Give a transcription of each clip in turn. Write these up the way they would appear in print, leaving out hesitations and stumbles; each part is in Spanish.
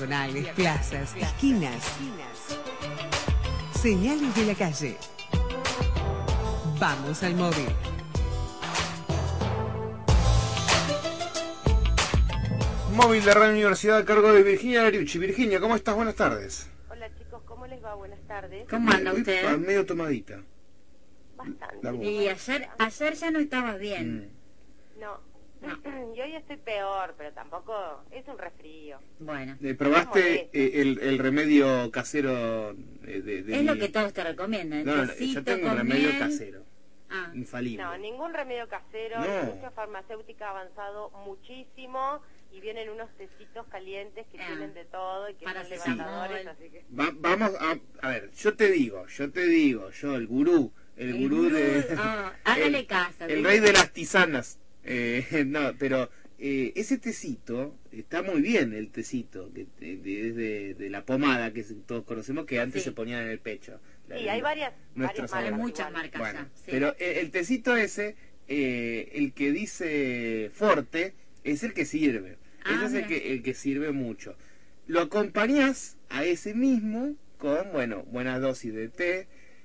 peatonales, plazas, esquinas. Señales de la calle. Vamos al móvil. Móvil de Radio Universidad a cargo de Virginia Ariucci. Virginia, ¿cómo estás? Buenas tardes. Hola chicos, ¿cómo les va? Buenas tardes. ¿Cómo anda usted? Medio tomadita. Bastante. Y ayer ya no estabas bien. No. Yo hoy estoy peor, pero tampoco es un resfrío. Bueno. ¿Probaste el remedio casero es lo que todos te recomiendan. No, yo tengo un remedio casero. Infalible. No, ningún remedio casero. No. La industria farmacéutica ha avanzado muchísimo y vienen unos tecitos calientes que tienen de todo y que son levantadores, así que... Vamos a ver, yo te digo, el gurú de... hágale caso. El rey de las tisanas. No, pero ese tecito, está muy bien el tecito, que de la pomada que todos conocemos, que antes se ponían en el pecho. Sí, hay varias marcas. Hay muchas marcas bueno, ya. Sí. Pero el tecito ese, el que dice Forte, es el que sirve. Ese es el que sirve mucho. Lo acompañás a ese mismo con, buenas dosis de té,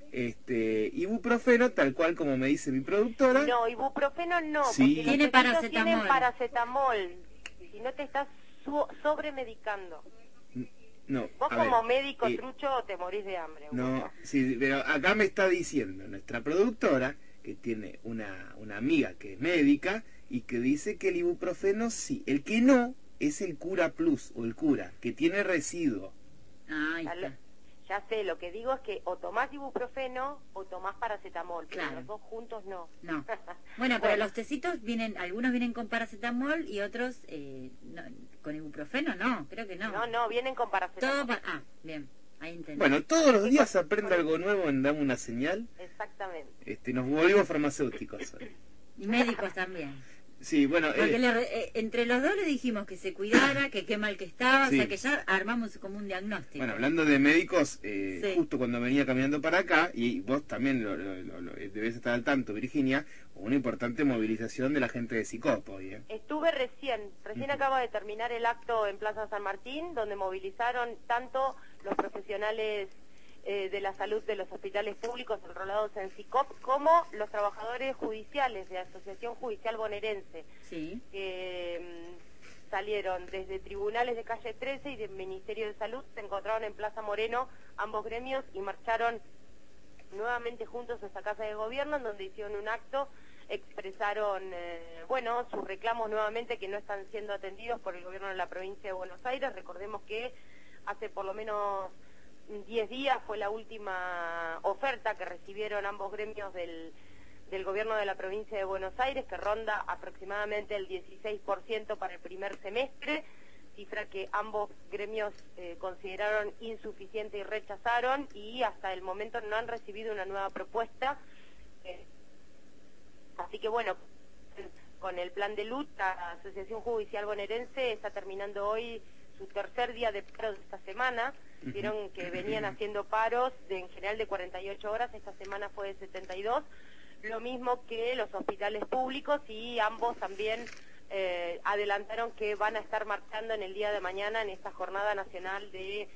ibuprofeno, tal cual como me dice mi productora. No, ibuprofeno no, sí. porque tiene paracetamol. Tienen paracetamol, si no te estás sobremedicando. No, vos como médico trucho te morís de hambre. No, sí, pero acá me está diciendo nuestra productora que tiene una amiga que es médica y que dice que el ibuprofeno sí, el que no es el Cura Plus o el Cura, que tiene residuo. Ahí está. Ya sé, lo que digo es que o tomás ibuprofeno o tomás paracetamol, pero claro. Los dos juntos no. No. Bueno, pero los tecitos algunos vienen con paracetamol y otros con ibuprofeno, no, creo que no. No, vienen con paracetamol. Bien, ahí entendí. Bueno, todos los días aprende algo nuevo en Dame una Señal. Exactamente. Nos volvimos farmacéuticos hoy. Y médicos también. Sí, bueno... Porque entre los dos le dijimos que se cuidara, que qué mal que estaba, sí. O sea que ya armamos como un diagnóstico. Bueno, hablando de médicos, sí. Justo cuando venía caminando para acá, y vos también lo debes estar al tanto, Virginia, una importante movilización de la gente de Sicopo hoy, Estuve recién acaba de terminar el acto en Plaza San Martín, donde movilizaron tanto los profesionales de la salud de los hospitales públicos enrolados en SICOP, como los trabajadores judiciales de la Asociación Judicial Bonaerense, sí. Que salieron desde tribunales de calle 13 y del Ministerio de Salud, se encontraron en Plaza Moreno ambos gremios y marcharon nuevamente juntos a esta Casa de Gobierno, en donde hicieron un acto, expresaron sus reclamos nuevamente que no están siendo atendidos por el gobierno de la provincia de Buenos Aires. Recordemos que hace por lo menos 10 días fue la última oferta que recibieron ambos gremios del gobierno de la provincia de Buenos Aires, que ronda aproximadamente el 16% para el primer semestre, cifra que ambos gremios consideraron insuficiente y rechazaron, y hasta el momento no han recibido una nueva propuesta. Así que con el plan de lucha, la Asociación Judicial Bonaerense está terminando hoy su tercer día de paro de esta semana. Vieron que venían haciendo paros en general de 48 horas, esta semana fue de 72, lo mismo que los hospitales públicos, y ambos también adelantaron que van a estar marchando en el día de mañana en esta jornada nacional de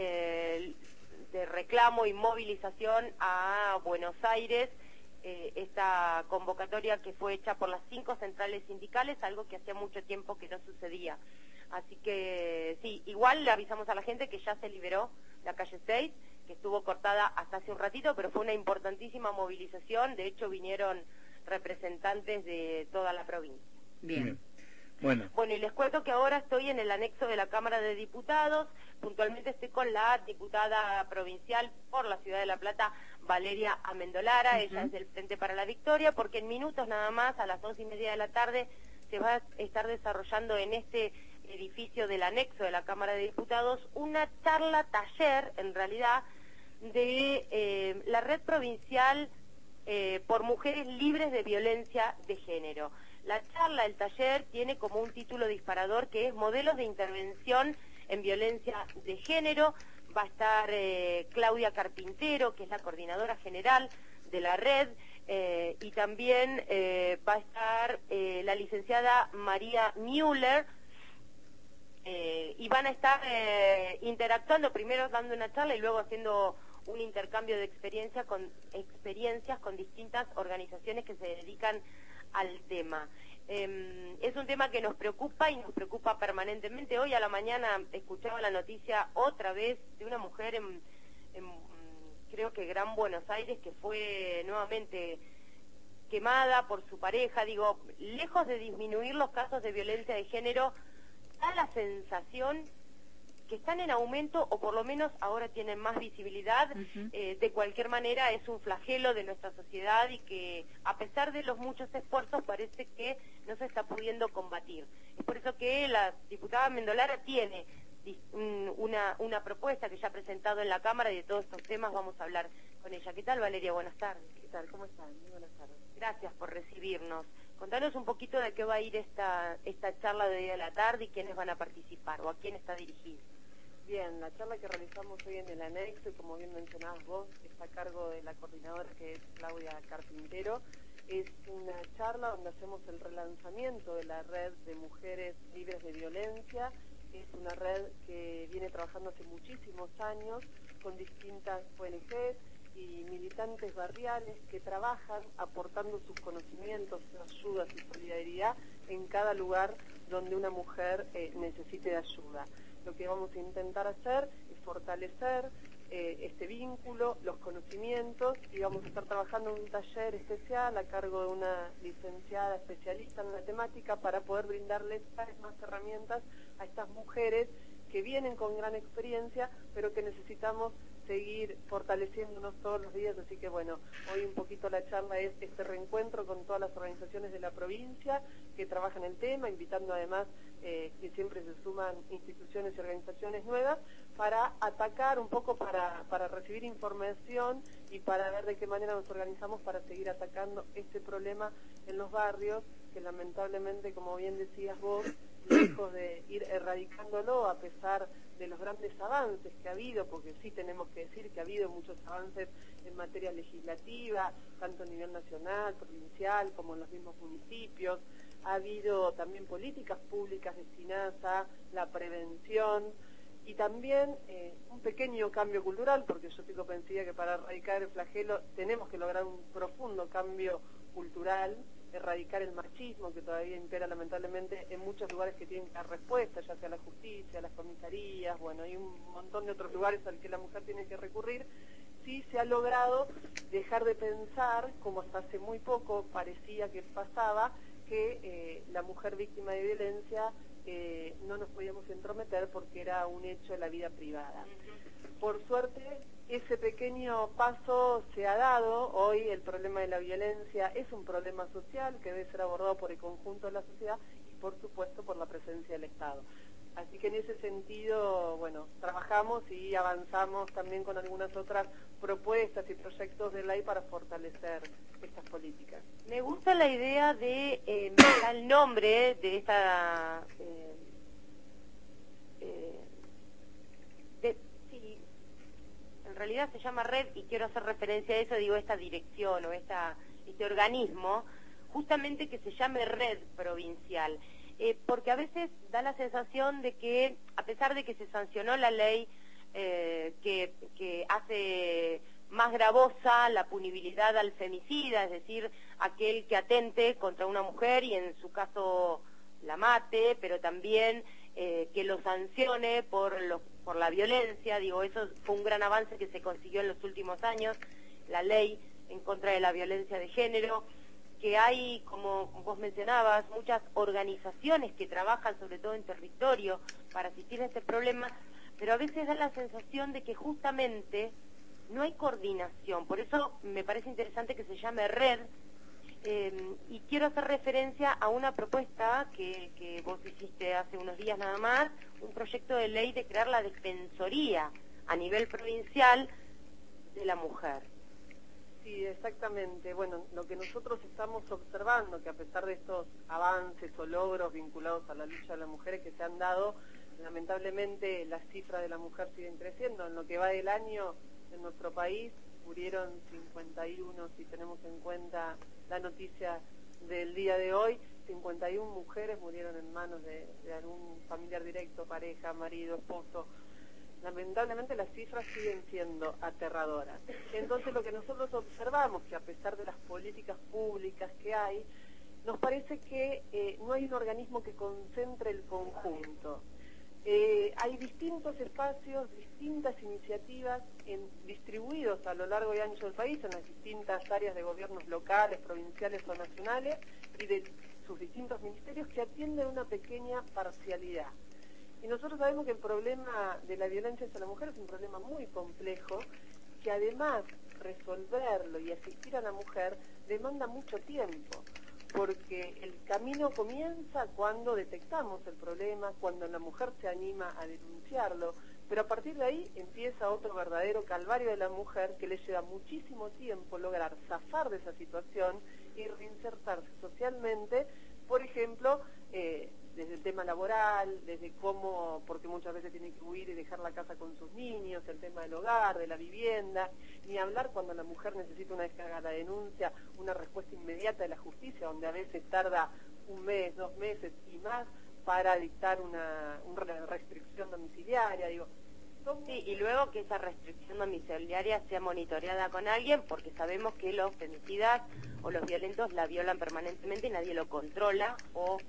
reclamo y movilización a Buenos Aires. Esta convocatoria que fue hecha por las 5 centrales sindicales, algo que hacía mucho tiempo que no sucedía. Así que sí, igual le avisamos a la gente que ya se liberó la calle 6, que estuvo cortada hasta hace un ratito, pero fue una importantísima movilización. De hecho vinieron representantes de toda la provincia. Bien. Bueno, y les cuento que ahora estoy en el anexo de la Cámara de Diputados. Puntualmente estoy con la diputada provincial por la Ciudad de La Plata, Valeria Amendolara. Ella es del Frente para la Victoria, porque en minutos nada más, a las 11:30 de la tarde, se va a estar desarrollando en este edificio del anexo de la Cámara de Diputados una charla taller, en realidad, de la Red Provincial por Mujeres Libres de Violencia de Género. La charla, el taller, tiene como un título disparador que es Modelos de Intervención en Violencia de Género. Va a estar Claudia Carpintero, que es la coordinadora general de la red, y también va a estar la licenciada María Müller, y van a estar interactuando, primero dando una charla y luego haciendo un intercambio de experiencias con distintas organizaciones que se dedican al tema. Es un tema que nos preocupa y nos preocupa permanentemente. Hoy a la mañana escuchaba la noticia otra vez de una mujer en creo que Gran Buenos Aires, que fue nuevamente quemada por su pareja. Digo, lejos de disminuir los casos de violencia de género, da la sensación que están en aumento, o por lo menos ahora tienen más visibilidad. De cualquier manera es un flagelo de nuestra sociedad y que a pesar de los muchos esfuerzos parece que no se está pudiendo combatir. Es por eso que la diputada Amendolara tiene una propuesta que ya ha presentado en la Cámara, y de todos estos temas vamos a hablar con ella. ¿Qué tal, Valeria? Buenas tardes. ¿Qué tal? ¿Cómo están? Muy buenas tardes. Gracias por recibirnos. Contanos un poquito de qué va a ir esta charla de hoy a la tarde y quiénes van a participar o a quién está dirigida. Bien, la charla que realizamos hoy en el anexo, y como bien mencionabas vos, está a cargo de la coordinadora, que es Claudia Carpintero. Es una charla donde hacemos el relanzamiento de la red de mujeres libres de violencia. Es una red que viene trabajando hace muchísimos años con distintas ONGs y militantes barriales que trabajan aportando sus conocimientos, sus ayudas y solidaridad en cada lugar donde una mujer necesite de ayuda. Lo que vamos a intentar hacer es fortalecer este vínculo, los conocimientos, y vamos a estar trabajando en un taller especial a cargo de una licenciada especialista en la temática para poder brindarles cada vez más herramientas a estas mujeres que vienen con gran experiencia, pero que necesitamos seguir fortaleciéndonos todos los días. Así que bueno, hoy un poquito la charla es este reencuentro con todas las organizaciones de la provincia que trabajan el tema, invitando además que siempre se suman instituciones y organizaciones nuevas para atacar un poco, para recibir información y para ver de qué manera nos organizamos para seguir atacando este problema en los barrios, que lamentablemente, como bien decías vos, lejos de ir erradicándolo, a pesar de los grandes avances que ha habido, porque sí tenemos que decir que ha habido muchos avances en materia legislativa, tanto a nivel nacional, provincial, como en los mismos municipios. Ha habido también políticas públicas destinadas a la prevención y también un pequeño cambio cultural, porque yo tengo pensado que para erradicar el flagelo tenemos que lograr un profundo cambio cultural, erradicar el machismo que todavía impera lamentablemente en muchos lugares que tienen que dar respuesta, ya sea la justicia, las comisarías, bueno, hay un montón de otros lugares al que la mujer tiene que recurrir. Sí se ha logrado dejar de pensar, como hasta hace muy poco parecía que pasaba, que la mujer víctima de violencia no nos podíamos entrometer porque era un hecho de la vida privada. Por suerte, ese pequeño paso se ha dado. Hoy el problema de la violencia es un problema social que debe ser abordado por el conjunto de la sociedad y, por supuesto, por la presencia del Estado. Así que en ese sentido, bueno, trabajamos y avanzamos también con algunas otras propuestas y proyectos de ley para fortalecer estas políticas. Me gusta la idea de el nombre de esta... sí, en realidad se llama red, y quiero hacer referencia a eso, digo, esta dirección o este organismo, justamente que se llame red provincial. Porque a veces da la sensación de que, a pesar de que se sancionó la ley que hace más gravosa la punibilidad al femicida, es decir, aquel que atente contra una mujer y en su caso la mate, pero también que lo sancione por la violencia, digo, eso fue un gran avance que se consiguió en los últimos años, la ley en contra de la violencia de género, que hay, como vos mencionabas, muchas organizaciones que trabajan sobre todo en territorio para asistir a este problema, pero a veces da la sensación de que justamente no hay coordinación. Por eso me parece interesante que se llame red, y quiero hacer referencia a una propuesta que vos hiciste hace unos días nada más, un proyecto de ley de crear la Defensoría a nivel provincial de la mujer. Sí, exactamente. Bueno, lo que nosotros estamos observando, que a pesar de estos avances o logros vinculados a la lucha de las mujeres que se han dado, lamentablemente las cifras de la mujer siguen creciendo. En lo que va del año, en nuestro país murieron 51, si tenemos en cuenta la noticia del día de hoy, 51 mujeres murieron en manos de algún familiar directo, pareja, marido, esposo. Lamentablemente las cifras siguen siendo aterradoras. Entonces lo que nosotros observamos, que a pesar de las políticas públicas que hay, nos parece que no hay un organismo que concentre el conjunto. Hay distintos espacios, distintas iniciativas distribuidos a lo largo y ancho del país, en las distintas áreas de gobiernos locales, provinciales o nacionales, y de sus distintos ministerios que atienden una pequeña parcialidad. Y nosotros sabemos que el problema de la violencia hacia la mujer es un problema muy complejo, que además resolverlo y asistir a la mujer demanda mucho tiempo, porque el camino comienza cuando detectamos el problema, cuando la mujer se anima a denunciarlo, pero a partir de ahí empieza otro verdadero calvario de la mujer que le lleva muchísimo tiempo lograr zafar de esa situación y reinsertarse socialmente, por ejemplo, desde el tema laboral, desde cómo, porque muchas veces tiene que huir y dejar la casa con sus niños, el tema del hogar, de la vivienda, ni hablar cuando la mujer necesita, una vez que haga la denuncia, una respuesta inmediata de la justicia, donde a veces tarda 1 mes, 2 meses y más para dictar una restricción domiciliaria, digo. Sí, y luego que esa restricción domiciliaria sea monitoreada con alguien, porque sabemos que los femicidas o los violentos la violan permanentemente y nadie lo controla, o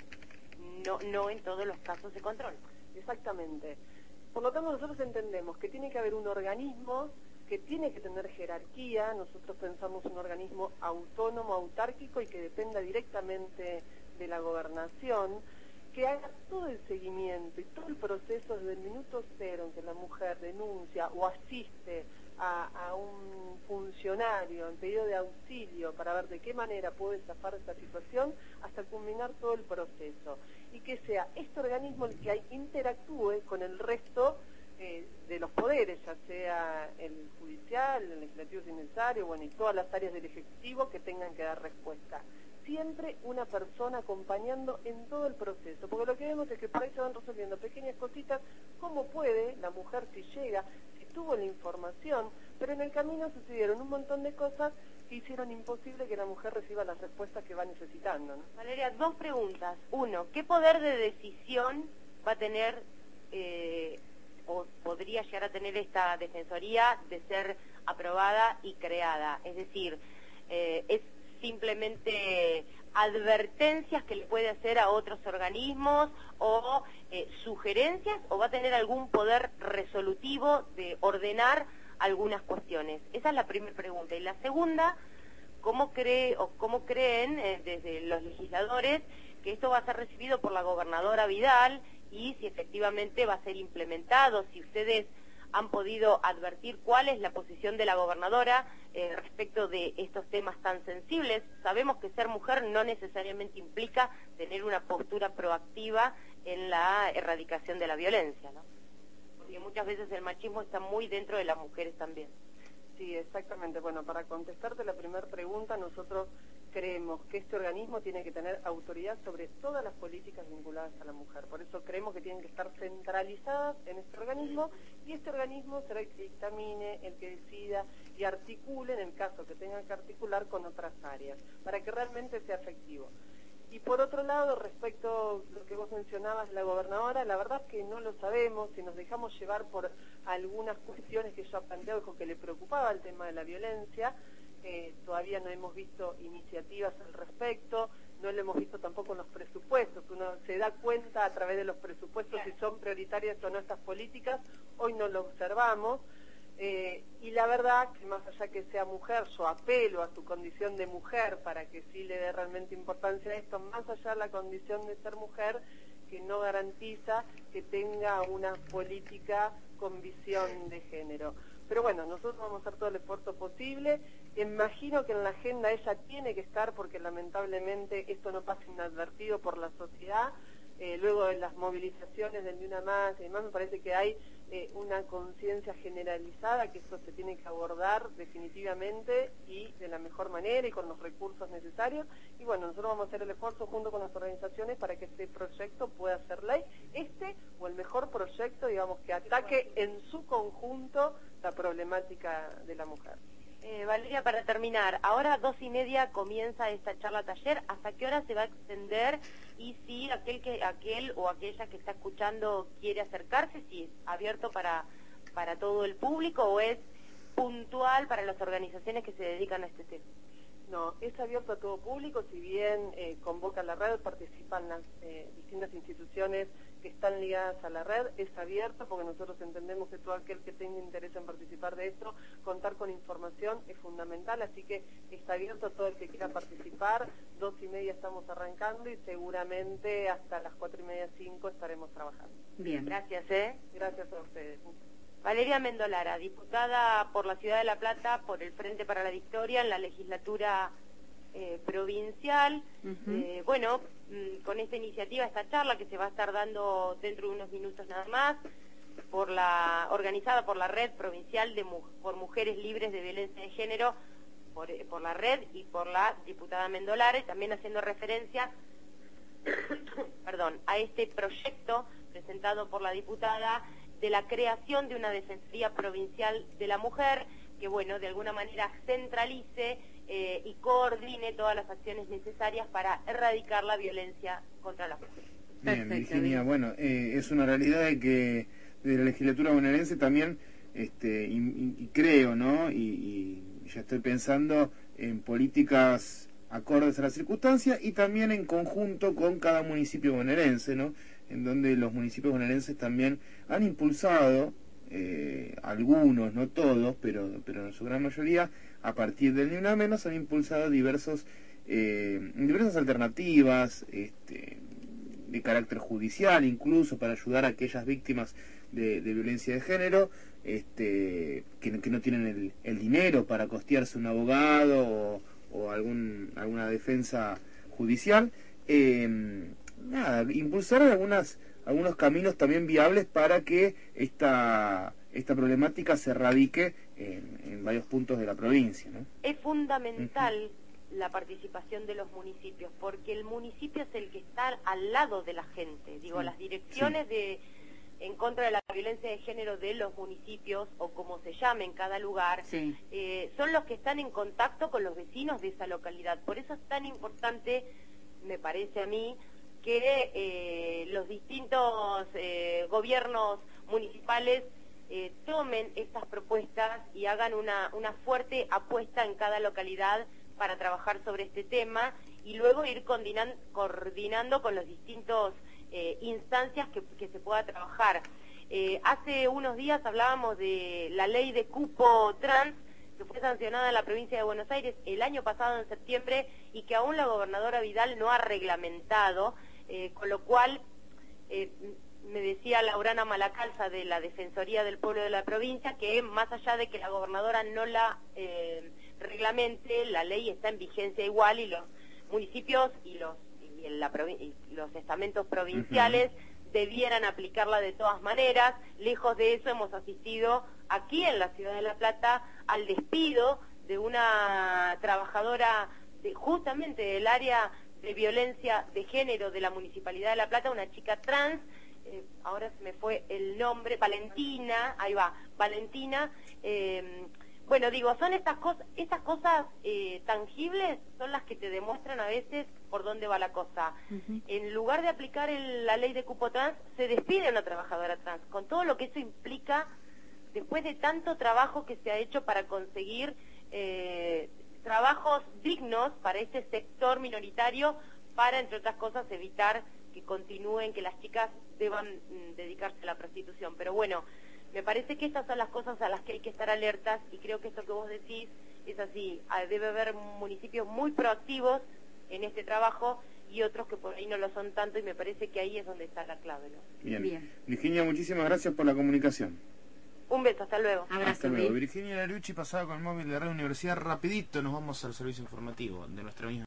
no en todos los casos se controla. Exactamente. Por lo tanto, nosotros entendemos que tiene que haber un organismo que tiene que tener jerarquía. Nosotros pensamos un organismo autónomo, autárquico y que dependa directamente de la gobernación, que haga todo el seguimiento y todo el proceso desde el minuto cero en que la mujer denuncia o asiste a un funcionario en pedido de auxilio para ver de qué manera puede zafar esta situación, hasta culminar todo el proceso. Y que sea este organismo el que interactúe con el resto de los poderes, ya sea el judicial, el legislativo si necesario, bueno, y todas las áreas del Ejecutivo que tengan que dar respuesta. Siempre una persona acompañando en todo el proceso, porque lo que vemos es que por ahí se van resolviendo pequeñas cositas, cómo puede la mujer si llega, si tuvo la información, pero en el camino sucedieron un montón de cosas que hicieron imposible que la mujer reciba las respuestas que va necesitando, ¿no? Valeria, 2 preguntas. 1, ¿qué poder de decisión va a tener o podría llegar a tener esta defensoría de ser aprobada y creada? Es decir, ¿es simplemente advertencias que le puede hacer a otros organismos o sugerencias, o va a tener algún poder resolutivo de ordenar algunas cuestiones? Esa es la primera pregunta. Y la segunda, ¿cómo creen desde los legisladores que esto va a ser recibido por la gobernadora Vidal y si efectivamente va a ser implementado? Si ustedes han podido advertir cuál es la posición de la gobernadora respecto de estos temas tan sensibles. Sabemos que ser mujer no necesariamente implica tener una postura proactiva en la erradicación de la violencia, ¿no? Porque muchas veces el machismo está muy dentro de las mujeres también. Sí, exactamente. Bueno, para contestarte la primera pregunta, nosotros creemos que este organismo tiene que tener autoridad sobre todas las políticas vinculadas a la mujer. Por eso creemos que tienen que estar centralizadas en este organismo, y este organismo será el que dictamine, el que decida y articule, en el caso que tenga que articular, con otras áreas, para que realmente sea efectivo. Y por otro lado, respecto a lo que vos mencionabas, la gobernadora, la verdad es que no lo sabemos. Si nos dejamos llevar por algunas cuestiones que ella ha planteado, dijo que le preocupaba el tema de la violencia. Todavía no hemos visto iniciativas al respecto, no lo hemos visto tampoco en los presupuestos. Uno se da cuenta a través de los presupuestos si son prioritarias o no estas políticas. Hoy no lo observamos. Y la verdad que más allá que sea mujer, yo apelo a su condición de mujer para que sí le dé realmente importancia a esto, más allá de la condición de ser mujer, que no garantiza que tenga una política con visión de género. Pero bueno, nosotros vamos a hacer todo el esfuerzo posible. Imagino que en la agenda ella tiene que estar, porque lamentablemente esto no pasa inadvertido por la sociedad. Luego de las movilizaciones del Ni Una Más y demás, me parece que hay una conciencia generalizada que esto se tiene que abordar definitivamente y de la mejor manera y con los recursos necesarios. Y bueno, nosotros vamos a hacer el esfuerzo junto con las organizaciones para que este proyecto pueda ser ley, o el mejor proyecto, digamos, que ataque en su conjunto la problemática de la mujer. Valeria, para terminar, ahora 2:30 comienza esta charla taller. ¿Hasta qué hora se va a extender? Y si aquel o aquella que está escuchando quiere acercarse, si es abierto para todo el público o es puntual para las organizaciones que se dedican a este tema. No, es abierto a todo público, si bien convoca la red, participan las distintas instituciones que están ligadas a la red, es abierto porque nosotros entendemos que todo aquel que tenga interés en participar de esto, contar con información es fundamental, así que está abierto a todo el que quiera participar. 2:30 estamos arrancando y seguramente hasta las 4:30, 5 estaremos trabajando. Bien. Gracias, Gracias a ustedes. Valeria Amendolara, diputada por la Ciudad de La Plata por el Frente para la Victoria en la legislatura provincial. Con esta iniciativa, esta charla que se va a estar dando dentro de unos minutos nada más, organizada por la Red Provincial por Mujeres Libres de Violencia de Género, por la red y por la diputada Amendolara, y también haciendo referencia a este proyecto presentado por la diputada de la creación de una Defensoría Provincial de la Mujer, que de alguna manera centralice y coordine todas las acciones necesarias para erradicar la violencia contra la mujer. Bien, Virginia, es una realidad de que de la legislatura bonaerense también, y creo, ¿no? Y ya estoy pensando en políticas acordes a las circunstancias y también en conjunto con cada municipio bonaerense, ¿no? En donde los municipios bonaerenses también han impulsado, algunos, no todos, pero en su gran mayoría, a partir del Ni Una Menos, han impulsado diversas alternativas de carácter judicial, incluso para ayudar a aquellas víctimas de violencia de género que no tienen el dinero para costearse un abogado o alguna defensa judicial. Impulsar algunos caminos también viables para que esta problemática se radique en varios puntos de la provincia, ¿no? Es fundamental la participación de los municipios, porque el municipio es el que está al lado de la gente. Las direcciones en contra de la violencia de género de los municipios, o como se llame en cada lugar, son los que están en contacto con los vecinos de esa localidad. Por eso es tan importante, me parece a mí, que los distintos gobiernos municipales tomen estas propuestas y hagan una fuerte apuesta en cada localidad para trabajar sobre este tema y luego ir coordinando con los distintos instancias que se pueda trabajar. Hace unos días hablábamos de la ley de cupo trans, que fue sancionada en la provincia de Buenos Aires el año pasado en septiembre y que aún la gobernadora Vidal no ha reglamentado, con lo cual me decía Laurana Malacalza de la Defensoría del Pueblo de la provincia que más allá de que la gobernadora no la reglamente, la ley está en vigencia igual y los municipios y los estamentos provinciales debieran aplicarla de todas maneras. Lejos de eso hemos asistido aquí en la Ciudad de La Plata al despido de una trabajadora justamente del área de violencia de género de la Municipalidad de La Plata, una chica trans, ahora se me fue el nombre, Valentina, ahí va, Valentina. Son estas cosas tangibles son las que te demuestran a veces por dónde va la cosa. En lugar de aplicar la ley de cupo trans, se despide a una trabajadora trans, con todo lo que eso implica después de tanto trabajo que se ha hecho para conseguir trabajos dignos para este sector minoritario, para, entre otras cosas, evitar que continúen, que las chicas deban dedicarse a la prostitución. Pero me parece que estas son las cosas a las que hay que estar alertas y creo que esto que vos decís es así. Debe haber municipios muy proactivos en este trabajo y otros que por ahí no lo son tanto, y me parece que ahí es donde está la clave, ¿no? Bien. Virginia, muchísimas gracias por la comunicación. Un beso, hasta luego. Abrazo. Hasta luego. Virginia Larucci pasaba con el móvil de Radio Universidad. Rapidito nos vamos al servicio informativo de nuestra misma.